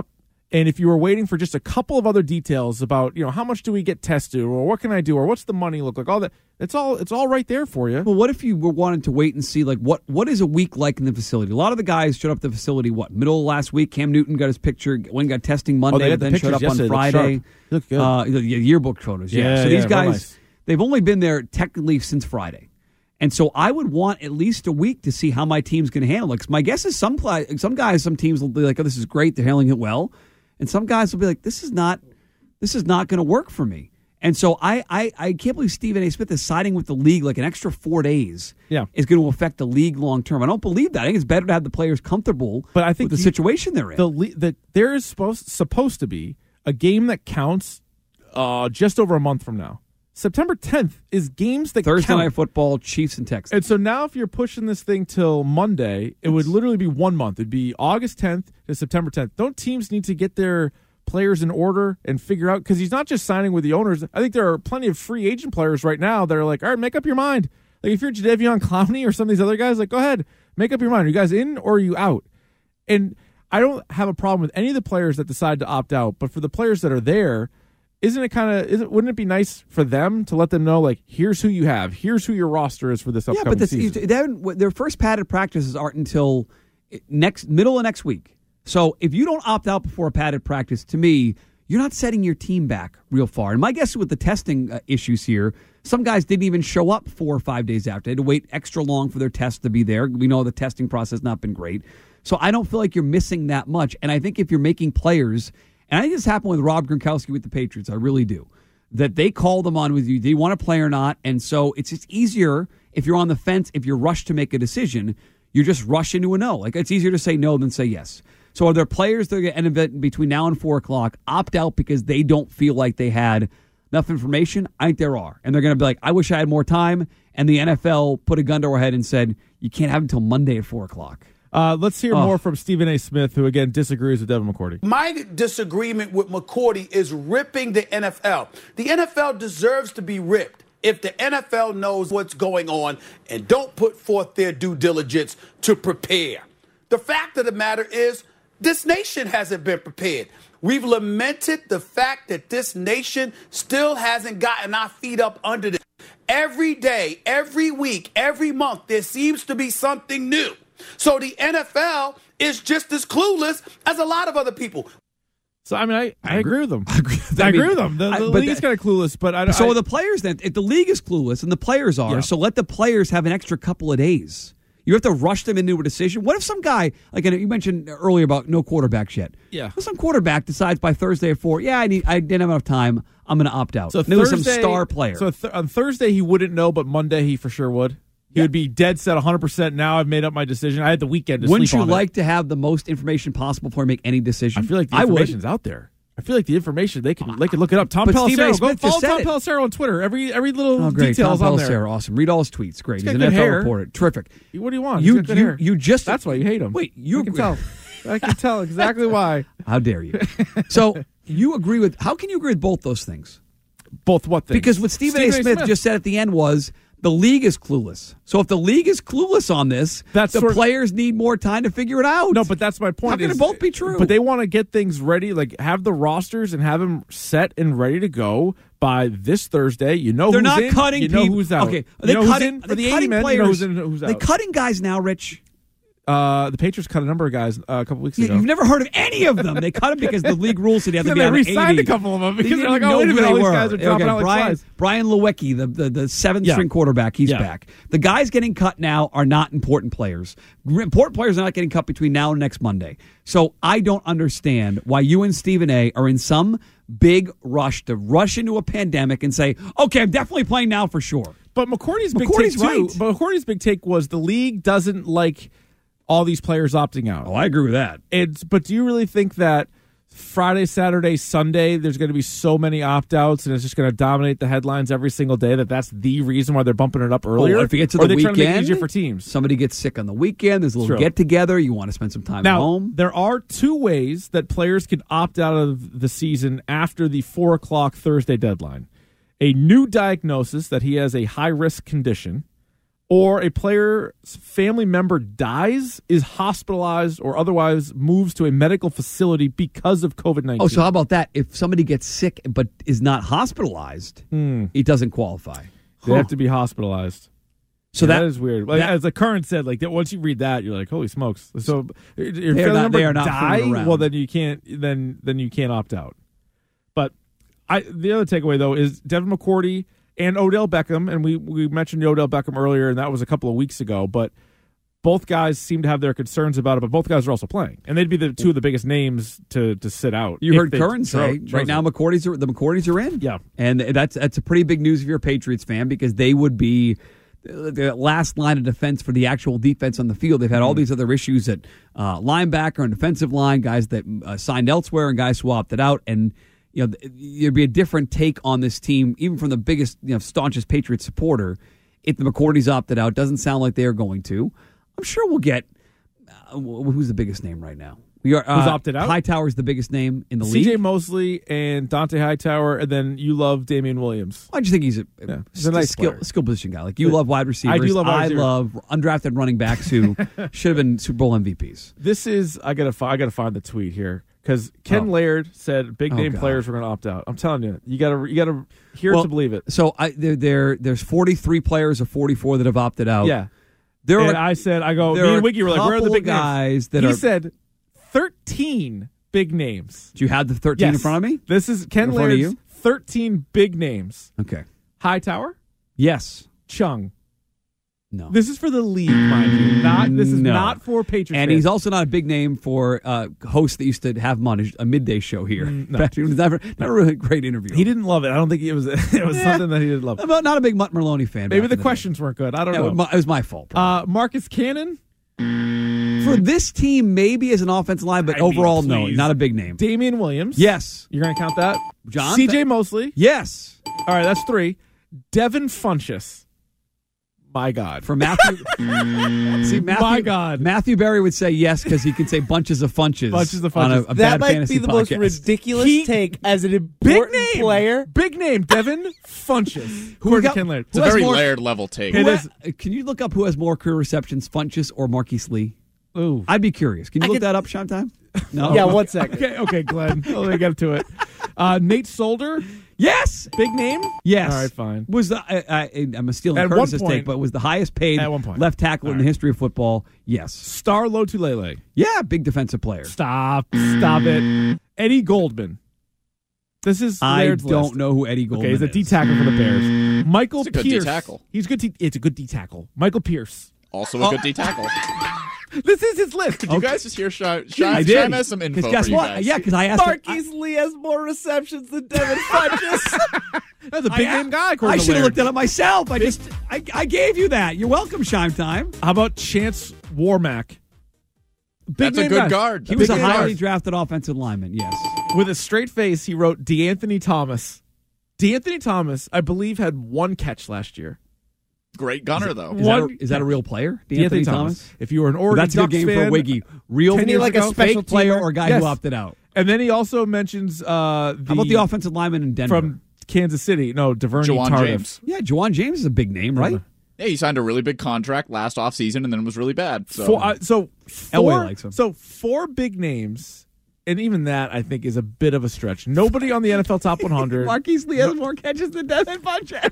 And if you were waiting for just a couple of other details about, you know, how much do we get tested, or what can I do, or what's the money look like, all that, it's all it's all right there for you. Well, what if you were wanting to wait and see, like, what what is a week like in the facility? A lot of the guys showed up at the facility, what, middle of last week? Cam Newton got his picture, when got testing Monday, oh, but then showed up on Friday. Look good. Uh, the yearbook photos, yeah. yeah so these yeah, guys, nice. They've only been there technically since Friday. And so I would want at least a week to see how my team's going to handle it. 'Cause my guess is some some guys, some teams will be like, oh, this is great, they're handling it well. And some guys will be like, this is not this is not going to work for me. And so I, I, I can't believe Stephen A. Smith is siding with the league like an extra four days yeah. is going to affect the league long term. I don't believe that. I think it's better to have the players comfortable but I think with the you, situation they're in. The, the, there is supposed, supposed to be a game that counts uh, just over a month from now. September tenth is games that Thursday count. Night Football, Chiefs and Texans. And so now if you're pushing this thing till Monday, it would literally be one month. It'd be August tenth to September tenth. Don't teams need to get their players in order and figure out, because he's not just signing with the owners. I think there are plenty of free agent players right now that are like, all right, make up your mind. Like if you're Jadeveon Clowney or some of these other guys, like go ahead, make up your mind. Are you guys in or are you out? And I don't have a problem with any of the players that decide to opt out, but for the players that are there, isn't it kind of, isn't, wouldn't it be nice for them to let them know, like, here's who you have, here's who your roster is for this upcoming yeah, but this, season? They their first padded practices aren't until next middle of next week. So if you don't opt out before a padded practice, to me, you're not setting your team back real far. And my guess with the testing uh, issues here, some guys didn't even show up four or five days after. They had to wait extra long for their test to be there. We know the testing process has not been great. So I don't feel like you're missing that much. And I think if you're making players, and I think this happened with Rob Gronkowski with the Patriots, I really do, that they call them on with you. Do you want to play or not? And so it's just easier if you're on the fence, if you're rushed to make a decision, you're just rushing to a no. Like it's easier to say no than say yes. So are there players that are going to end between now and four o'clock opt out because they don't feel like they had enough information? I think there are. And they're going to be like, I wish I had more time. And the N F L put a gun to our head and said, you can't have it until Monday at four o'clock. Uh, let's hear oh. more from Stephen A. Smith, who, again, disagrees with Devin McCourty. My disagreement with McCourty is ripping the N F L. The N F L deserves to be ripped if the N F L knows what's going on and don't put forth their due diligence to prepare. The fact of the matter is, this nation hasn't been prepared. We've lamented the fact that this nation still hasn't gotten our feet up under it. Every day, every week, every month, there seems to be something new. So the N F L is just as clueless as a lot of other people. So, I mean, I, I, I agree with them. I agree, I I mean, agree with them. The, the I, league is kind of clueless, but I don't. So I, are the players then. If the league is clueless and the players are, yeah. so let the players have an extra couple of days. You have to rush them into a decision. What if some guy, like you mentioned earlier about no quarterbacks yet? Yeah. What if some quarterback decides by Thursday at four, yeah, I need, I didn't have enough time, I'm going to opt out. So and there was Thursday, some star player. So th- on Thursday he wouldn't know, but Monday he for sure would. He yeah. would be dead set one hundred percent. Now I've made up my decision. I had the weekend to Wouldn't sleep you on like it. to have the most information possible before you make any decision? I feel like the I information's would. out there. I feel like the information they can they can look it up. Tom But Stephen A. Pelissero, go Smith follow just said Tom it. Pelissero on Twitter. Every every little Oh, great. detail is Tom on there. Pelissero, awesome. Read all his tweets. Great. He's He's, got an good N F L hair. reporter. Terrific. What do you want? You He's got good you hair. you just That's why you hate him. Wait, you I can tell. I can tell exactly why. How dare you? So you agree with? How can you agree with both those things? Both what things? Because what Stephen, Stephen A. Smith, Smith just said at the end was the league is clueless. So if the league is clueless on this, that's the sort of, players need more time to figure it out. No, but that's my point. How can is, it both be true? But they want to get things ready, like have the rosters and have them set and ready to go by this Thursday. You know They're who's not in, cutting you know people. who's out. Okay, you are they know cutting, who's in are for they the cutting eighty men, players? you know who's in, who's are they out. cutting guys now, Rich? Uh, the Patriots cut a number of guys uh, a couple weeks Yeah, ago. you've never heard of any of them. They cut them because the league rules said you have yeah, to be they on re-signed eighty. a couple of them because they they're like, didn't oh, wait a know minute, who all they these were. guys are dropping okay, out like Brian, flies. Brian Lewicki, the, the, the seventh Yeah. string quarterback, he's Yeah. back. The guys getting cut now are not important players. Important players are not getting cut between now and next Monday. So I don't understand why you and Stephen A. are in some big rush to rush into a pandemic and say, okay, I'm definitely playing now for sure. But McCourty's big McCourty's take too. right. But McCourty's big take was the league doesn't like all these players opting out. Oh, I agree with that. It's but do you really think that Friday, Saturday, Sunday, there's going to be so many opt-outs and it's just going to dominate the headlines every single day that that's the reason why they're bumping it up earlier? Oh, if you get to or the are they trying to make it weekend, easier for teams? Somebody gets sick on the weekend. There's a little True. get-together. You want to spend some time now, at home. There are two ways that players can opt out of the season after the four o'clock Thursday deadline. A new diagnosis that he has a high-risk condition, or a player's family member dies, is hospitalized, or otherwise moves to a medical facility because of COVID nineteen. Oh, so how about that? If somebody gets sick but is not hospitalized, Hmm. it doesn't qualify. They Huh. have to be hospitalized. So Yeah, that- that is weird. Like, that- as the current said, like that, once you read that, you're like, holy smokes! So your They are family not- member they are not die, fooling around. well then you can't then then you can't opt out. But I the other takeaway though is Devin McCourty and Odell Beckham, and we we mentioned Odell Beckham earlier, and that was a couple of weeks ago. But both guys seem to have their concerns about it. But both guys are also playing, and they'd be the two of the biggest names to to sit out. You if heard they Curran cho- say chose right now it. McCourty's are, the McCourty's are in. Yeah, and that's that's a pretty big news if you're a Patriots fan because they would be the last line of defense for the actual defense on the field. They've had all these other issues at uh, linebacker and defensive line, guys that uh, signed elsewhere and guys who opted out, and you know there'd be a different take on this team, even from the biggest, you know, staunchest Patriots supporter. If the McCourty's opted out, doesn't sound like they're going to. I'm sure we'll get uh, who's the biggest name right now. We are, uh, Who's opted out? Hightower's the biggest name in the C J league. Mosley and Dante Hightower, and then you love Damian Williams. I just think he's a, Yeah, he's a skill, nice skill, player. skill position guy. Like you love wide receivers. I do love wide receivers. love undrafted running backs who should have been Super Bowl M V Ps. This is I gotta fi- I gotta find the tweet here because Ken Oh. Laird said big Oh, name God. players were going to opt out. I'm telling you, you gotta you gotta hear it Well, to believe it. So I, there, there, there's forty-three players or forty-four that have opted out. Yeah, there and are. I said I go. there Me are and Wiggy were like, where are the couple big guys names? that he are- said thirteen big names. Do you have the thirteen in Yes. front of me? This is Ken In front of Laird's you? thirteen big names. Okay. Hightower, Yes. Chung. No. This is for the league, mind you. Not this is No. not for Patriots. And fans. he's also not a big name for uh, hosts that used to have him on a, a midday show here. Mm, no. It was never, not a really great interview. He didn't love it. I don't think it was. It was Yeah. something that he didn't love. I'm not not a big Mutt Merlone fan. Maybe back the in day. questions weren't good. I don't Yeah, know. It was my, it was my fault. Uh, Marcus Cannon, For this team, maybe as an offensive line, but I mean, overall, no, please. not a big name. Damian Williams. Yes. You're going to count that? John? C J Mosley. Yes. All right, that's three. Devin Funchess. My God. For Matthew. See, Matthew, My God. Matthew Berry would say yes because he can say bunches of funches. Bunches of on a, funches. a That bad might fantasy be the most podcast. ridiculous He- take as an Big important name. player. Big name. Devin Funchess. Who According got- to Ken Laird. It's a Who has very more- Laird level take. It Who is. ha- Can you look up who has more career receptions, Funches or Marquise Lee? Ooh. I'd be curious. Can you I look could- that up, Showtime? No. Yeah, one second. Okay, okay, Glenn. Let me get to it. Uh, Nate Solder. Yes. Big name? Yes. All right, fine. Was the I, I, I'm stealing At one Curtis's point- take, but was the highest paid At one point. left tackle All in the right. history of football? Yes. Star Lotulelei. Yeah, big defensive player. Stop. Stop it. Eddie Goldman. This is I Laird's don't list. know who Eddie Goldman Okay, he's a is. D tackle for the Bears. Michael He's a good Pierce. D-tackle. He's good. D- it's a good D tackle. Michael Pierce. Also a good D tackle. This is his list. Did you guys just hear Shy? Shy, I Shy did. has some info Because guess for you what? guys. Yeah, because I asked. him- Marquise Lee has more receptions than Devin Funchess. That's a big I, name guy. I according to should have Laird. looked it up myself. I just I, I gave you that. You're welcome, Shime Time. How about Chance Warmack? Big That's a name good guy. guard. He That's was a Big name highly guard. drafted offensive lineman. Yes. With a straight face, he wrote DeAnthony Thomas. DeAnthony Thomas, I believe, had one catch last year. Great gunner, though. Is, that, One a, is that a real player? DeAnthony DeAnthony Thomas. Thomas. If you were an Well, Oregon that's a good Ducks game for fan, a Wiggy. Real Ten years like a ago, special fake player teamer? or a guy Yes. who opted out. And then he also mentions uh, the, How about the offensive lineman in Denver? from Kansas City. No, DeVerney Jawan Tardif. James. yeah, Juwan James is a big name, right? Yeah, he signed a really big contract last offseason and then it was really bad. So, Four, uh, so Elway four, likes him. So four big names, and even that I think is a bit of a stretch. Nobody on the N F L top one hundred. Marquise Lee has more catches than Devin Funchess.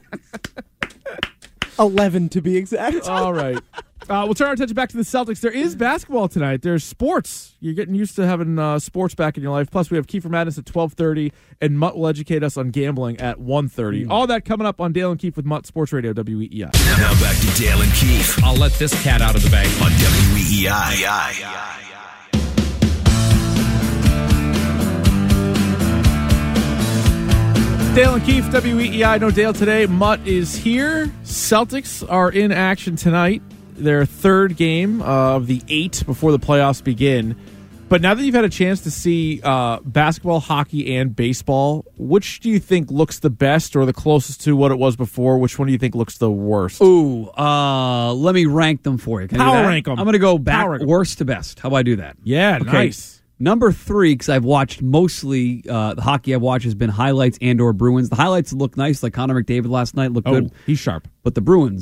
eleven to be exact. All right. Uh, we'll turn our attention back to the Celtics. There is basketball tonight. There's sports. You're getting used to having uh, sports back in your life. Plus, we have Kiefer Madness at twelve thirty, and Mutt will educate us on gambling at one thirty. Mm. All that coming up on Dale and Keefe with Mutt Sports Radio, W E E I. Now back to Dale and Keefe I'll let this cat out of the bag. on W E E I. Dale and Keefe, W E E I. No Dale today. Mutt is here. Celtics are in action tonight. Their third game of the eight before the playoffs begin. But now that you've had a chance to see uh, basketball, hockey, and baseball, which do you think looks the best or the closest to what it was before? Which one do you think looks the worst? Ooh, uh, let me rank them for you. Can I do Power that? rank 'em. I'm going to go back Power rank 'em. worst to best. How do I do that? Yeah, Okay. nice. Number three, because I've watched mostly uh, the hockey I've watched has been highlights and or Bruins. The highlights look nice, like Connor McDavid last night looked Oh, good. he's sharp. But the Bruins,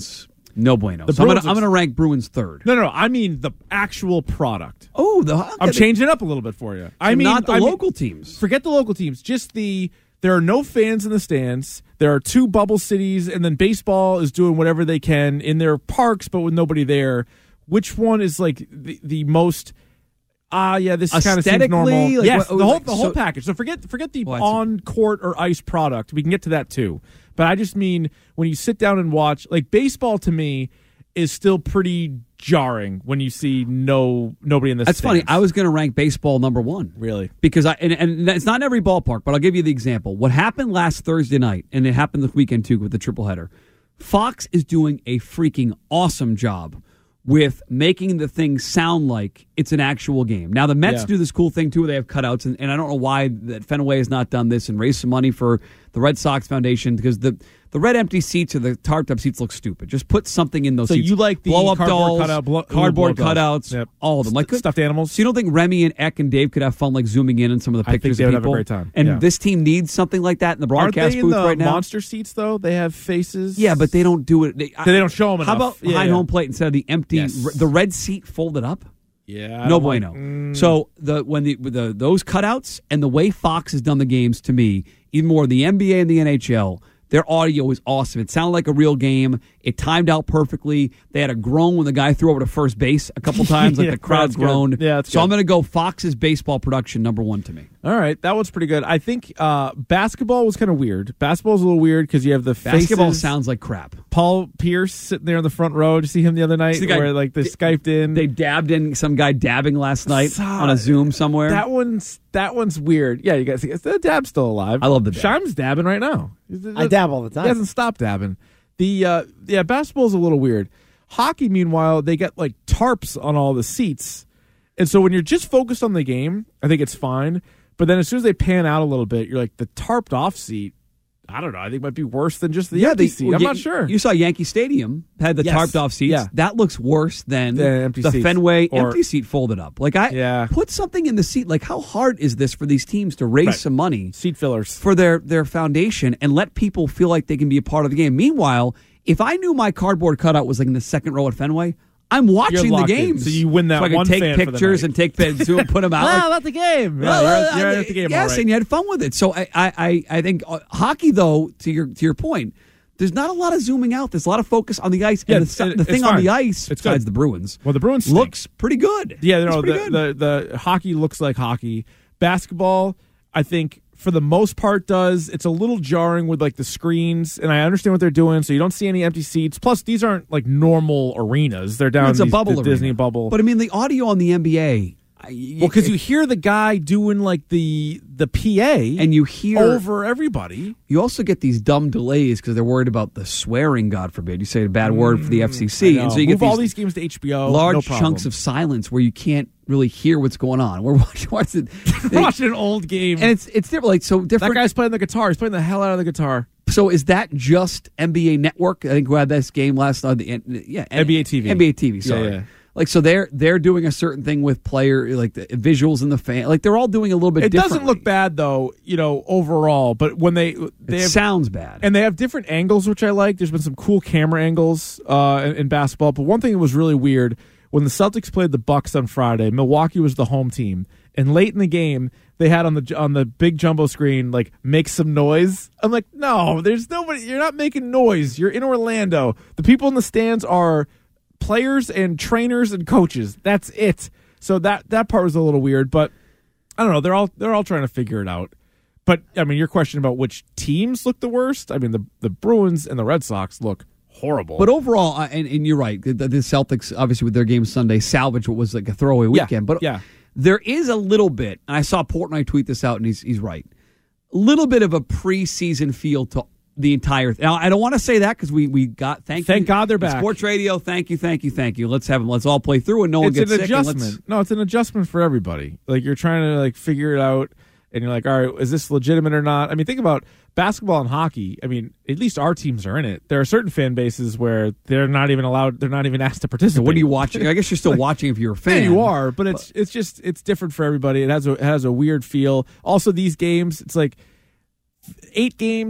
No bueno. The So I'm Bruins going looks- to rank Bruins third. No, no, no. I mean the actual product. Oh, the okay, I'm the- changing it up a little bit for you. I So mean, not the I mean- local teams. Forget the local teams. Just the there are no fans in the stands. There are two bubble cities, and then baseball is doing whatever they can in their parks, but with nobody there. Which one is like the, the most? Ah, yeah, this kind of seems normal. Aesthetically, like, yes, what- the whole like, the whole so- package. So forget forget the Oh, I see. on court or ice product. We can get to that too. But I just mean when you sit down and watch, like baseball to me is still pretty jarring when you see no nobody in the That's stands. funny. I was going to rank baseball number one. Really? Because I and, and it's not in every ballpark, but I'll give you the example. What happened last Thursday night, and it happened this weekend too with the triple header. Fox is doing a freaking awesome job with making the thing sound like it's an actual game. Now the Mets Yeah. do this cool thing too. Where they have cutouts, and, and I don't know why that Fenway has not done this and raised some money for the Red Sox Foundation because the the red empty seats or the tarped up seats look stupid. Just put something in those So seats. you like the blow up cardboard dolls, cutout, blow- cardboard blow up dolls. cutouts, Yep. all of them, like St- stuffed animals. So you don't think Remy and Eck and Dave could have fun like zooming in on some of the I think pictures they of would have a people? great time. And Yeah. this team needs something like that in the Aren't broadcast they in booth the right now. monster seats though? They have faces. Yeah, but they don't do it. They, They don't show 'em How enough. about Yeah, behind yeah. home plate instead of the empty, Yes. r- the red seat folded up? Yeah, I no don't like- bueno. mm. So the when the, with the those cutouts and the way Fox has done the games to me, even more the N B A and the N H L. Their audio is awesome. It sounded like a real game. It timed out perfectly. They had a groan when the guy threw over to first base a couple times, like Yeah, the crowd that's good. groaned. Yeah, that's so good. I'm going to go Fox's baseball production number one to me. All right, that one's pretty good. I think uh, basketball was kind of weird. Basketball's a little weird because you have the Basketball faces. sounds like crap. Paul Pierce sitting there in the front row. Did you see him the other night? See the guy- where like they skyped in. They dabbed in some guy dabbing last night Saw on a Zoom somewhere. That one's that one's weird. Yeah, you guys see the dab's still alive. I love the dab. Shime's dabbing right now. I dab all the time. He hasn't stopped dabbing. The uh, yeah, basketball's a little weird. Hockey, meanwhile, they get like tarps on all the seats, and so when you're just focused on the game, I think it's fine. But then as soon as they pan out a little bit, you're like the tarped off seat. I don't know. I think might be worse than just the empty they- seat. well, I'm yeah, not sure. You saw Yankee Stadium had the Yes. tarped off seats. Yeah. That looks worse than The empty the seats. Fenway Or- empty seat folded up. Like I Yeah. put something in the seat. Like how hard is this for these teams to raise Right. some money Seat fillers. for their their foundation and let people feel like they can be a part of the game? Meanwhile, if I knew my cardboard cutout was like in the second row at Fenway, I'm watching the locked in. games. So you win that so I can one take fan for the pictures night. and take pictures and put them out. Ah, Like, about the game. Yeah, well, you're, uh, at, you're at the game. Yes, all right. and you had fun with it. So I, I, I, I think uh, hockey, though, to your to your point, there's not a lot of zooming out. There's a lot of focus on the ice. Yeah, and it's- the, it- the it's thing on fine. the ice, It's besides good. the Bruins, Well, the Bruins stink. looks pretty good. Yeah, Looks no, pretty the, good. the the hockey looks like hockey. Basketball, I think for the most part does. It's a little jarring with like the screens, and I understand what they're doing. So you don't see any empty seats. Plus, these aren't like normal arenas. They're down it's in a these- bubble the arena. Disney bubble. But I mean, the audio on the N B A. well, because you hear the guy doing like the the P A, and you hear over everybody. You also get these dumb delays because they're worried about the swearing. God forbid you say a bad word for the F C C, Mm, I know. and so you Move get all these these games to H B O. large no problem. chunks of silence where you can't really hear what's going on. We're watching, watching, We're watching an old game, and it's it's different. Like so different. That guy's playing the guitar. He's playing the hell out of the guitar. So is that just N B A Network? I think we had this game last night. The, yeah, N B A T V. N B A T V. Sorry. Yeah, yeah. Like so, they're they're doing a certain thing with player like the visuals and the fan. Like they're all doing a little bit. It doesn't differently. look bad though, you know, overall. But when they they It have, sounds bad, and they have different angles, which I like. There's been some cool camera angles uh, in, in basketball. But one thing that was really weird when the Celtics played the Bucks on Friday, Milwaukee was the home team, and late in the game they had on the on the big jumbo screen like make some noise. I'm like, no, there's nobody. You're not making noise. You're in Orlando. The people in the stands are players and trainers and coaches. That's it. So that that part was a little weird, but I don't know. They're all they're all trying to figure it out. But I mean, your question about which teams look the worst. I mean, the the Bruins and the Red Sox look horrible. But overall, uh, and, and you're right. The, the Celtics, obviously, with their game Sunday, salvaged what was like a throwaway Yeah, weekend. But yeah. there is a little bit, and I saw Portnoy tweet this out, and he's he's right. A little bit of a preseason feel to the entire thing. Now, I don't want to say that because we we got thank Thank you, God they're back. Sports Radio. Thank you, thank you, thank you. Let's have them. Let's all play through, and no one it's gets an sick. and let's- adjustment. No, it's an adjustment for everybody. Like you're trying to like figure it out, and you're like, all right, is this legitimate or not? I mean, think about basketball and hockey. I mean, at least our teams are in it. There are certain fan bases where they're not even allowed. They're not even asked to participate. What are you watching? I guess you're still watching if you're a fan. Yeah, you are, but it's it's just it's different for everybody. It has a it has a weird feel. Also, these games, it's like eight games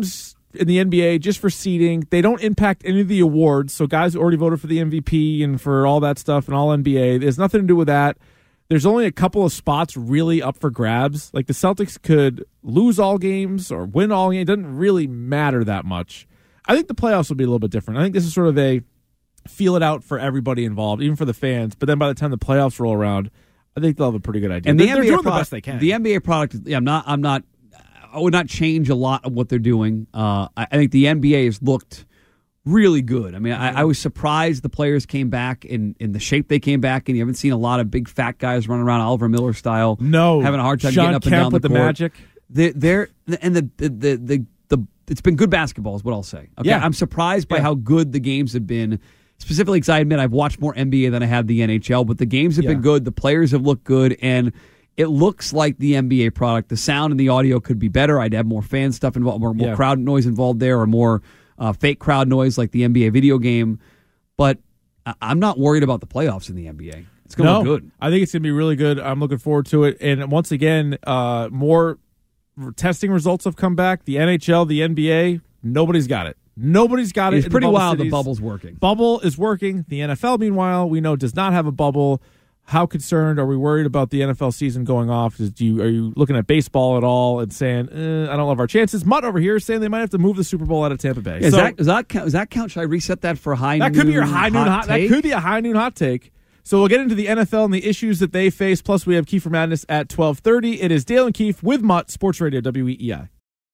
in the N B A just for seeding. They don't impact any of the awards. So guys who already voted for the M V P and for all that stuff and all N B A, there's nothing to do with that. There's only a couple of spots really up for grabs. Like the Celtics could lose all games or win all games. It doesn't really matter that much. I think the playoffs will be a little bit different. I think this is sort of a feel it out for everybody involved, even for the fans. But then by the time the playoffs roll around, I think they'll have a pretty good idea. And they're, the they're N B A doing product, the best they can. The N B A product, yeah, I'm not, I'm not, I would not change a lot of what they're doing. Uh, I, I think the N B A has looked really good. I mean, I, I was surprised the players came back in, in the shape they came back in. You haven't seen a lot of big fat guys running around Oliver Miller style. No, having a hard time Sean getting up Kemp and down with the the court. Magic. They're, they're and the the, the the the it's been good basketball is what I'll say. Okay, Yeah. I'm surprised by Yeah. how good the games have been. Specifically, because I admit I've watched more N B A than I have the N H L, but the games have Yeah. been good. The players have looked good, and it looks like the N B A product. The sound and the audio could be better. I'd have more fan stuff involved, more, more Yeah. crowd noise involved there, or more uh, fake crowd noise like the N B A video game. But I- I'm not worried about the playoffs in the N B A. It's going to No, look good. I think it's going to be really good. I'm looking forward to it. And once again, uh, more testing results have come back. The N H L, the N B A, nobody's got it. Nobody's got it. It's in pretty the bubble wild the cities. bubble's working. Bubble is working. The N F L, meanwhile, we know does not have a bubble. How concerned are we worried about the N F L season going off? Is, do you, are you looking at baseball at all and saying, eh, I don't love our chances? Mutt over here is saying they might have to move the Super Bowl out of Tampa Bay. Yeah, so, does, that, does, that count, does that count? Should I reset that for high that noon could be your high noon hot. That take? could be a high noon hot take. So we'll get into the N F L and the issues that they face. Plus, we have Kiefer Madness at twelve thirty. It is Dale and Keefe with Mutt, Sports Radio W E E I.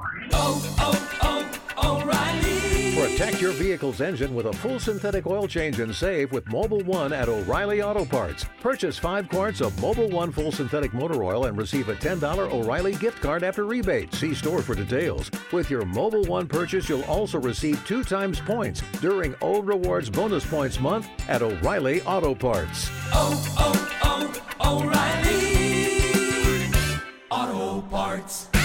Oh, oh, oh, O'Reilly. Protect your vehicle's engine with a full synthetic oil change and save with Mobile One at O'Reilly Auto Parts. Purchase five quarts of Mobile One full synthetic motor oil and receive a ten dollars O'Reilly gift card after rebate. See store for details. With your Mobile One purchase, you'll also receive two times points during O Rewards Bonus Points Month at O'Reilly Auto Parts. Oh, oh, oh, O'Reilly Auto Parts.